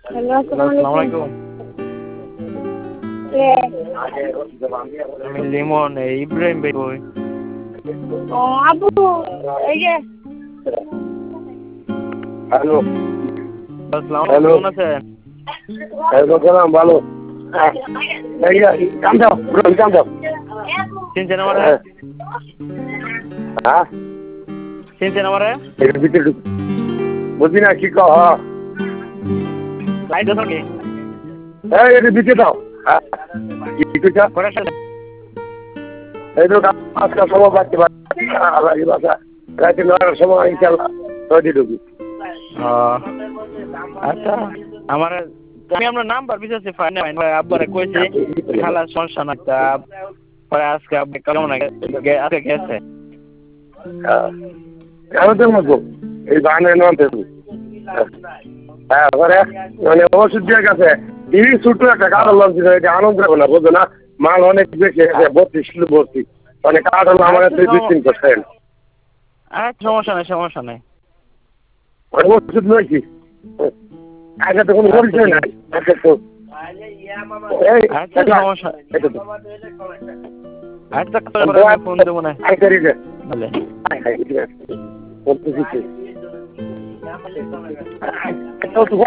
Hello, আসসালামু আসসালামু আলাইকুম। আলাইকুম। আমি লিমন, ইব্রাহিম ভাই কই? ও আবু, এই যে হ্যালো আসসালামু আলাইকুম, হ্যালো কেমন আছেন? সালাম ভালো। এই যে, কাম দাও কাম দাও। চিনছেন আমারে? হ্যাঁ চিনছেন আমারে? এর ভিতরে ঢুক। বুঝি না কি কহ। লাইট আছে কি? এই এর ভিতরে দাও। হ্যাঁ, কি কইছা? কটা সাথে? এই তো আজকে সময় পাচ্ছি আল্লাহ বাসা রাতে 9টার সময় ইনশাআল্লাহ তৈরি ঢুকি। আচ্ছা, আমার আমি আপনার নাম্বার বিচারছি ফাইন ভাই, আব্বারে কইছি খালার সমস্যা না, তা পরে আজকে আপনি কেমন আজকে গেছে। আমাদের মতো এই বাহানে নয় হ্যাঁ ওরে মানে ওষুধ দিয়ে গেছে এই ছোট্ট একটা কারণ লাগছিল, এটা আনন্দ হবে না বুঝো না, মাল অনেক বেশি আছে 32 কিলো ভর্তি, মানে কারণ আমার 2-3%। আচ্ছা, সমস্যা নাই। ওষুধ লইছি আগে তো কোনো পরিচয় নাই। আচ্ছা তো আচ্ছা, সমস্যা আচ্ছা, ফোন দেবো না বলে। বলতেছি